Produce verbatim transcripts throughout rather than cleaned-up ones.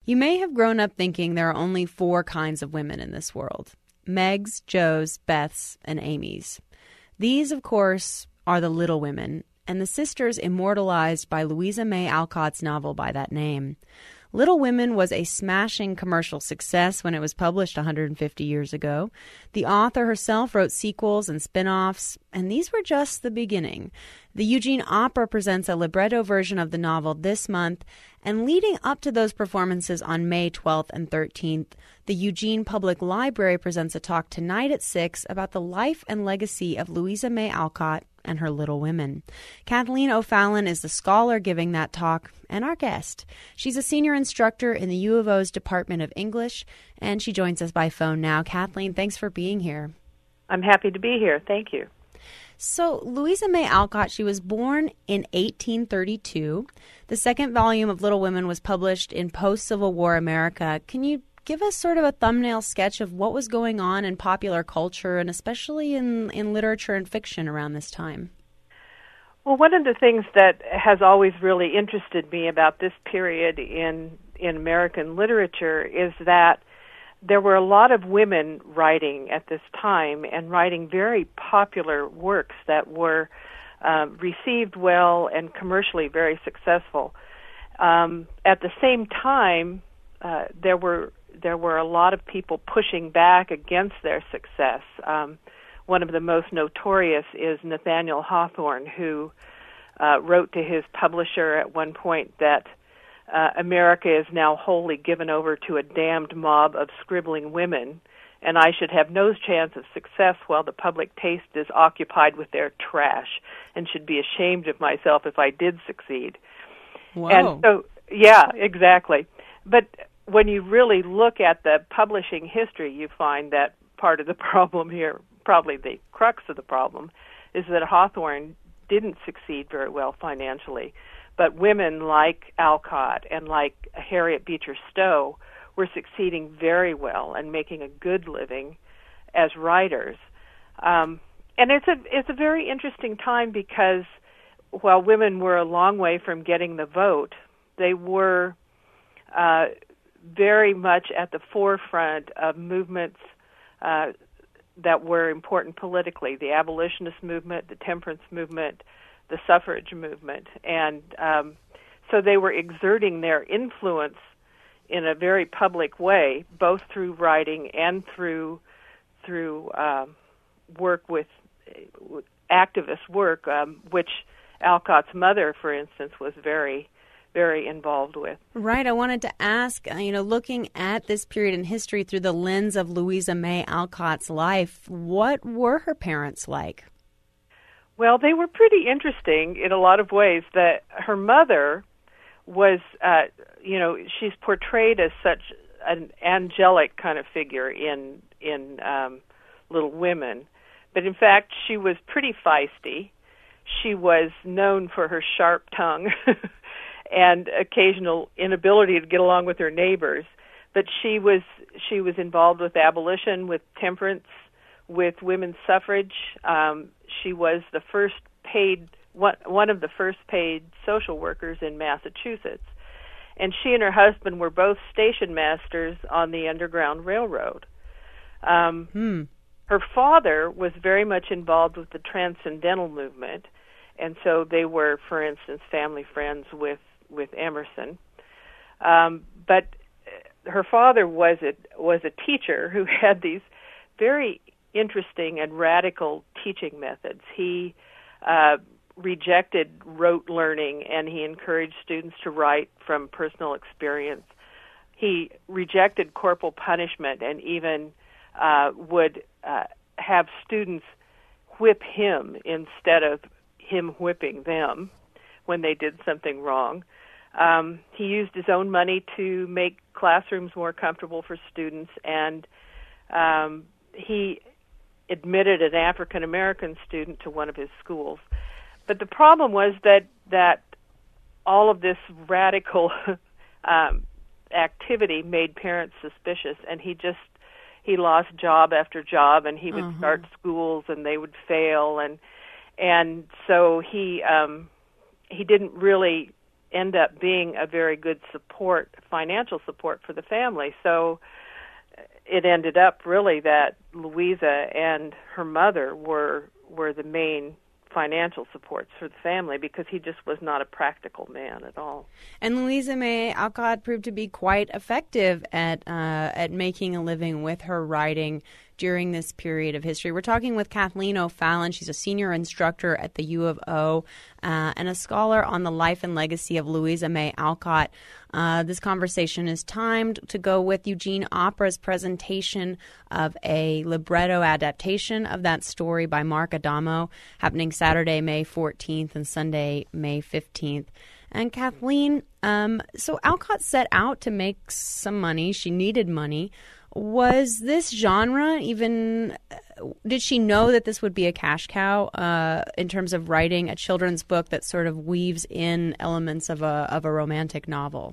You may have grown up thinking there are only four kinds of women in this world: Megs, Joes, Beths, and Amys. These, of course, are the Little Women, and the sisters immortalized by Louisa May Alcott's novel by that name. Little Women was a smashing commercial success when it was published one hundred fifty years ago. The author herself wrote sequels and spin-offs, and these were just the beginning. The Eugene Opera presents a libretto version of the novel this month, and leading up to those performances on May twelfth and thirteenth, the Eugene Public Library presents a talk tonight at six about the life and legacy of Louisa May Alcott and her Little Women. Kathleen O'Fallon is the scholar giving that talk and our guest. She's a senior instructor in the U of O's Department of English, and she joins us by phone now. Kathleen, thanks for being here. I'm happy to be here. Thank you. So, Louisa May Alcott, she was born in eighteen thirty-two. The second volume of Little Women was published in post-Civil War America. Can you give us sort of a thumbnail sketch of what was going on in popular culture and especially in, in literature and fiction around this time? Well, one of the things that has always really interested me about this period in in American literature is that there were a lot of women writing at this time and writing very popular works that were uh, received well and commercially very successful. Um, at the same time, uh, there were there were a lot of people pushing back against their success. Um, one of the most notorious is Nathaniel Hawthorne, who uh, wrote to his publisher at one point that Uh, America is now wholly given over to a damned mob of scribbling women, and I should have no chance of success while the public taste is occupied with their trash, and should be ashamed of myself if I did succeed. Whoa. And so, yeah, exactly. But when you really look at the publishing history, you find that part of the problem here, probably the crux of the problem, is that Hawthorne didn't succeed very well financially. But women like Alcott and like Harriet Beecher Stowe were succeeding very well and making a good living as writers. Um, and it's a it's a very interesting time because while women were a long way from getting the vote, they were uh, very much at the forefront of movements uh, that were important politically: the abolitionist movement, the temperance movement, the suffrage movement. And um, so they were exerting their influence in a very public way, both through writing and through through um, work with uh, activist work, um, which Alcott's mother, for instance, was very, very involved with. Right. I wanted to ask, uh, you know, looking at this period in history through the lens of Louisa May Alcott's life, what were her parents like? Well, they were pretty interesting in a lot of ways. That her mother was, uh, you know, she's portrayed as such an angelic kind of figure in in um, Little Women, but in fact, she was pretty feisty. She was known for her sharp tongue and occasional inability to get along with her neighbors. But she was she was involved with abolition, with temperance, with women's suffrage. Um, she was the first paid, one, one of the first paid social workers in Massachusetts. And she and her husband were both station masters on the Underground Railroad. Um, hmm. Her father was very much involved with the Transcendental movement, and so they were, for instance, family friends with, with Emerson. Um, but her father was a, was a teacher who had these very interesting and radical teaching methods. He uh, rejected rote learning, and he encouraged students to write from personal experience. He rejected corporal punishment and even uh, would uh, have students whip him instead of him whipping them when they did something wrong. Um, he used his own money to make classrooms more comfortable for students, and um, he admitted an African-American student to one of his schools. But the problem was that that all of this radical um, activity made parents suspicious, and he just he lost job after job, and he would uh-huh. start schools, and they would fail, and and so he um, he didn't really end up being a very good support, financial support for the family. So it ended up really that Louisa and her mother were were the main financial supports for the family, because he just was not a practical man at all. And Louisa May Alcott proved to be quite effective at uh, at making a living with her writing during this period of history. We're talking with Kathleen O'Fallon. She's a senior instructor at the U of O uh, and a scholar on the life and legacy of Louisa May Alcott. Uh, this conversation is timed to go with Eugene Opera's presentation of a libretto adaptation of that story by Mark Adamo, happening Saturday, May fourteenth and Sunday, May fifteenth. And Kathleen, um, so Alcott set out to make some money. She needed money. Was this genre even, did she know that this would be a cash cow uh, in terms of writing a children's book that sort of weaves in elements of a of a romantic novel?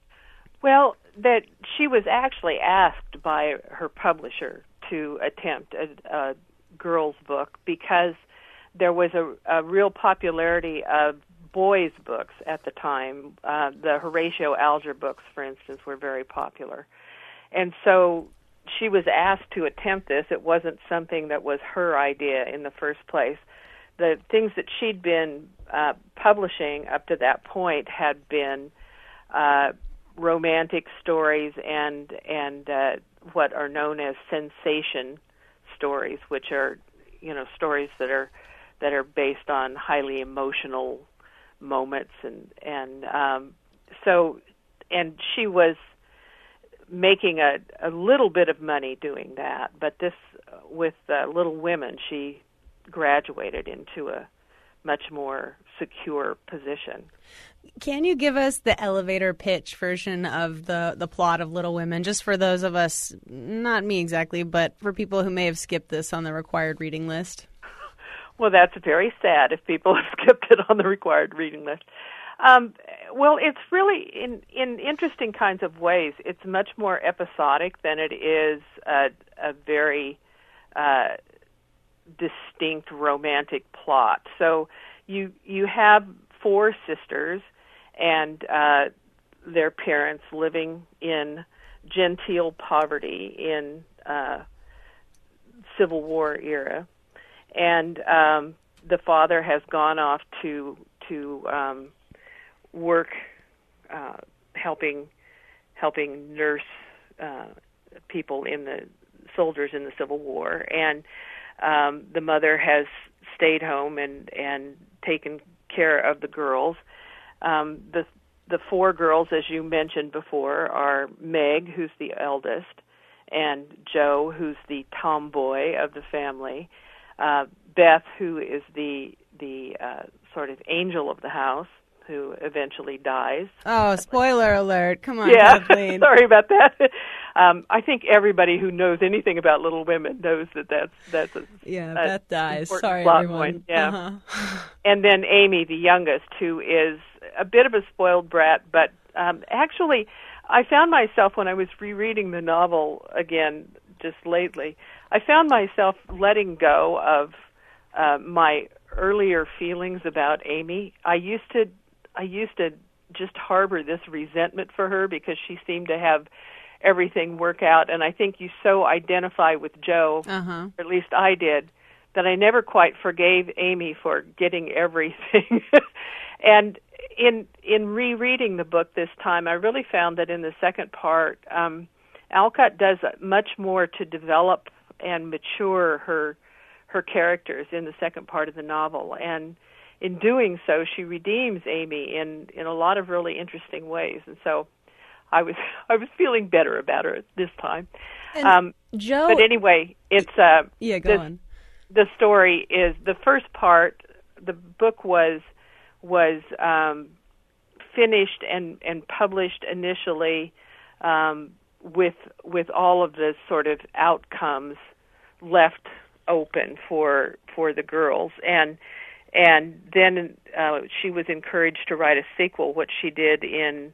Well, that she was actually asked by her publisher to attempt a, a girls' book because there was a, a real popularity of boys' books at the time. Uh, the Horatio Alger books, for instance, were very popular. And so she was asked to attempt this. It wasn't something that was her idea in the first place. The things that she'd been uh, publishing up to that point had been uh, romantic stories and and uh, what are known as sensation stories, which are, you know, stories that are that are based on highly emotional moments, and and um, so and she was making a, a little bit of money doing that, but this, with uh, Little Women, she graduated into a much more secure position. Can you give us the elevator pitch version of the, the plot of Little Women, just for those of us, not me exactly, but for people who may have skipped this on the required reading list? Well, that's very sad if people have skipped it on the required reading list. Um, well, it's really, in, in interesting kinds of ways, it's much more episodic than it is a, a very uh, distinct romantic plot. So you you have four sisters and uh, their parents living in genteel poverty in uh, Civil War era, and um, the father has gone off to to um, work uh, helping helping nurse uh, people in the soldiers in the Civil War, and um, the mother has stayed home and and taken care of the girls. Um, the the four girls, as you mentioned before, are Meg, who's the eldest, and Joe, who's the tomboy of the family, uh, Beth, who is the the uh, sort of angel of the house, who eventually dies. Oh, spoiler alert. Come on, yeah. Kathleen. Sorry about that. Um, I think everybody who knows anything about Little Women knows that that's, that's a Yeah, a Beth dies. Sorry, plot everyone. point. Yeah. Uh-huh. And then Amy, the youngest, who is a bit of a spoiled brat, but um, actually I found myself, when I was rereading the novel again just lately, I found myself letting go of uh, my earlier feelings about Amy. I used to I used to just harbor this resentment for her because she seemed to have everything work out, and I think you so identify with Joe, uh-huh. or at least I did, that I never quite forgave Amy for getting everything. And in in rereading the book this time, I really found that in the second part, um, Alcott does much more to develop and mature her her characters in the second part of the novel, and in doing so, she redeems Amy in, in a lot of really interesting ways, and so I was I was feeling better about her this time. Um, Joe, but anyway, it's uh, yeah. Go this, on. The story is the first part. The book was was um, finished and, and published initially um, with with all of the sort of outcomes left open for for the girls, and. And then uh, she was encouraged to write a sequel, which she did in,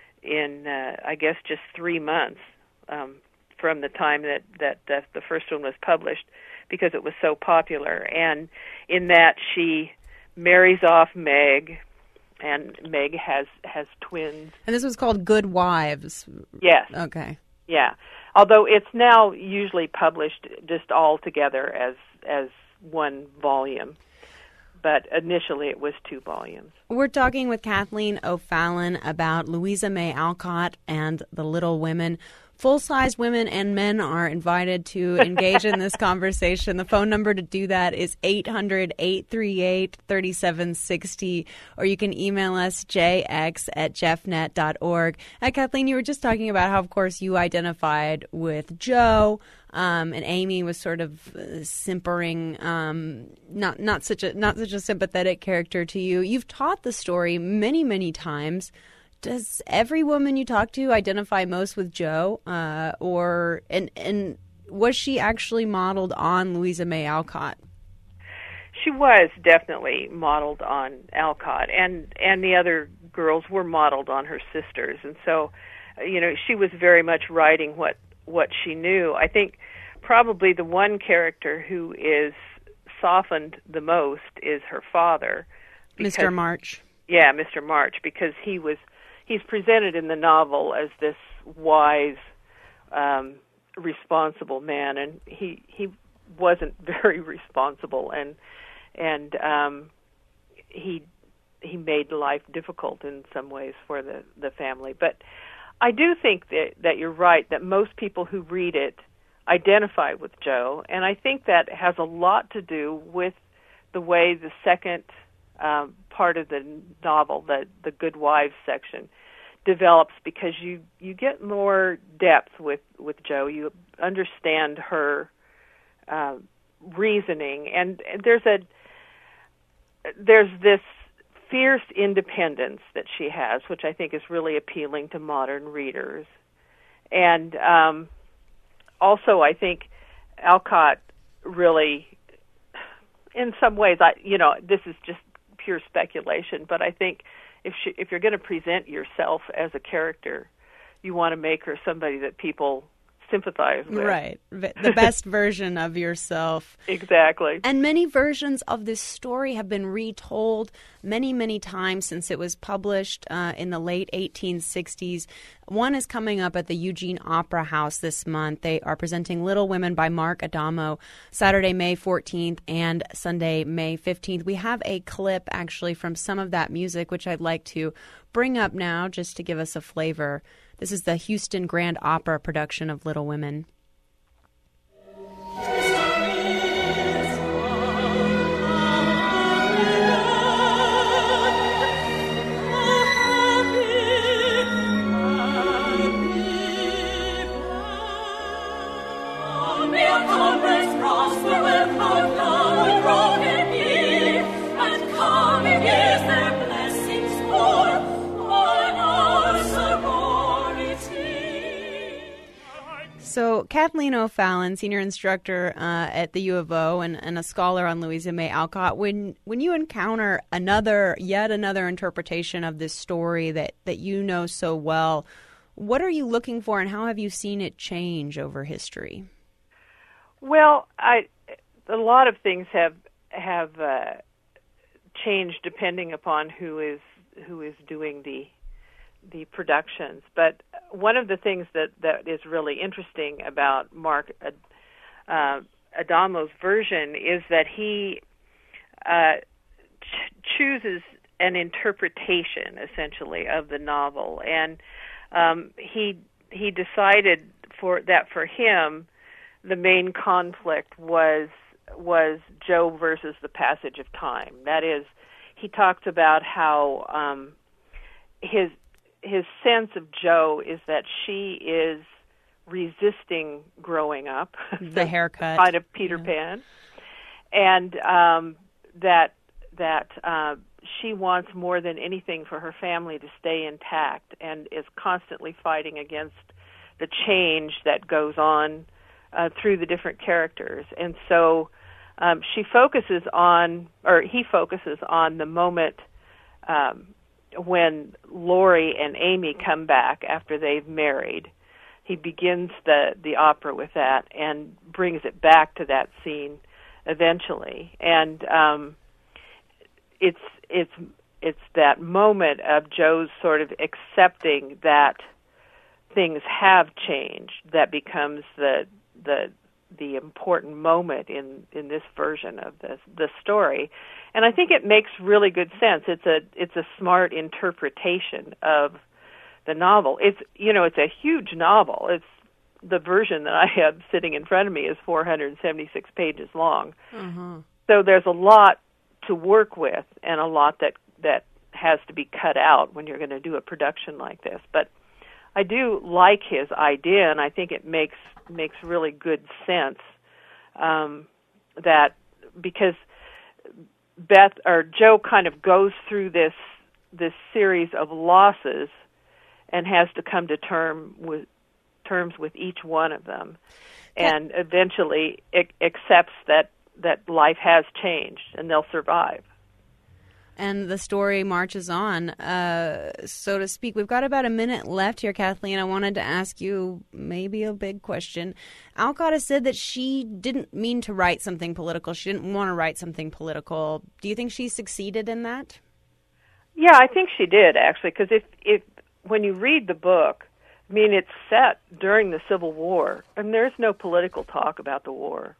in uh, I guess, just three months um, from the time that, that, that the first one was published, because it was so popular. And in that, she marries off Meg, and Meg has has twins. And this was called Good Wives. Yes. Okay. Yeah. Although it's now usually published just all together as as one volume. But initially it was two volumes. We're talking with Kathleen O'Fallon about Louisa May Alcott and the Little Women. Full-sized women and men are invited to engage in this conversation. The phone number to do that is eight hundred, eight three eight, three seven six zero, or you can email us j x at jeffnet dot org. Uh, Kathleen, you were just talking about how, of course, you identified with Jo, um, and Amy was sort of uh, simpering, um, not not such a not such a sympathetic character to you. You've taught the story many, many times. Does every woman you talk to identify most with Jo, uh, or and and was she actually modeled on Louisa May Alcott? She was definitely modeled on Alcott, and and the other girls were modeled on her sisters, and so, you know, she was very much writing what what she knew. I think probably the one character who is softened the most is her father, because, Mister March. Yeah, Mister March, because he was. He's presented in the novel as this wise, um, responsible man, and he he wasn't very responsible, and and um, he he made life difficult in some ways for the, the family. But I do think that that you're right, that most people who read it identify with Jo, and I think that has a lot to do with the way the second um, part of the novel, the the Good Wives section, develops, because you, you get more depth with, with Jo. You understand her uh, reasoning, and, and there's a there's this fierce independence that she has, which I think is really appealing to modern readers. And um, also, I think Alcott really, in some ways, I you know, this is just pure speculation, but I think if she, if you're going to present yourself as a character, you want to make her somebody that people sympathize with. Right. The best version of yourself. Exactly. And many versions of this story have been retold many, many times since it was published uh, in the late eighteen sixties. One is coming up at the Eugene Opera House this month. They are presenting Little Women by Mark Adamo Saturday, May fourteenth and Sunday, May fifteenth. We have a clip actually from some of that music, which I'd like to bring up now just to give us a flavor. This is the Houston Grand Opera production of Little Women. So Kathleen O'Fallon, senior instructor uh, at the U of O and, and a scholar on Louisa May Alcott, when when you encounter another, yet another interpretation of this story that, that you know so well, what are you looking for, and how have you seen it change over history? Well, I a lot of things have have uh, changed depending upon who is who is doing the the productions. But one of the things that, that is really interesting about Mark uh, Adamo's version is that he uh, ch- chooses an interpretation, essentially, of the novel. And um, he he decided for that for him, the main conflict was was Jo versus the passage of time. That is, he talks about how um, his his sense of Jo is that she is resisting growing up, the haircut, kind of Peter yeah. Pan, and um, that that uh, she wants more than anything for her family to stay intact, and is constantly fighting against the change that goes on uh, through the different characters. And so um, she focuses on, or he focuses on the moment um, when Laurie and Amy come back after they've married. He begins the, the opera with that and brings it back to that scene eventually. And um, it's it's it's that moment of Joe's sort of accepting that things have changed that becomes the the the important moment in, in this version of the the story. And I think it makes really good sense. It's a it's a smart interpretation of the novel. It's you know, it's a huge novel. It's the version that I have sitting in front of me is four hundred seventy-six pages long. Mm-hmm. So there's a lot to work with and a lot that that has to be cut out when you're going to do a production like this. But I do like his idea, and I think it makes makes really good sense um, that because Beth or Joe kind of goes through this this series of losses and has to come to term with terms with each one of them, and yeah. eventually it accepts that that life has changed and they'll survive. And the story marches on, uh, so to speak. We've got about a minute left here, Kathleen. I wanted to ask you maybe a big question. Alcott has said that she didn't mean to write something political. She didn't want to write something political. Do you think she succeeded in that? Yeah, I think she did, actually, because if, if when you read the book, I mean, it's set during the Civil War, and there's no political talk about the war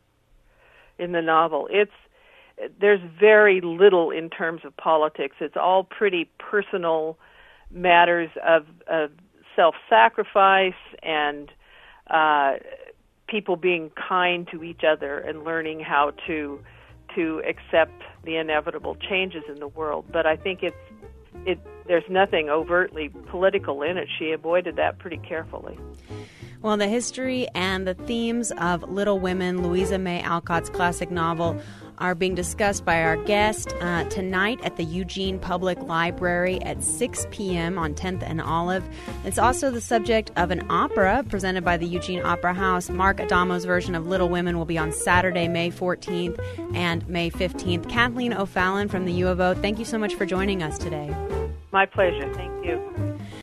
in the novel. It's There's very little in terms of politics. It's all pretty personal matters of, of self-sacrifice and uh, people being kind to each other and learning how to to accept the inevitable changes in the world. But I think it's it. There's nothing overtly political in it. She avoided that pretty carefully. Well, the history and the themes of Little Women, Louisa May Alcott's classic novel, are being discussed by our guest uh, tonight at the Eugene Public Library at six p.m. on tenth and Olive. It's also the subject of an opera presented by the Eugene Opera House. Mark Adamo's version of Little Women will be on Saturday, May fourteenth and May fifteenth. Kathleen O'Fallon from the U of O, thank you so much for joining us today. My pleasure. Thank you.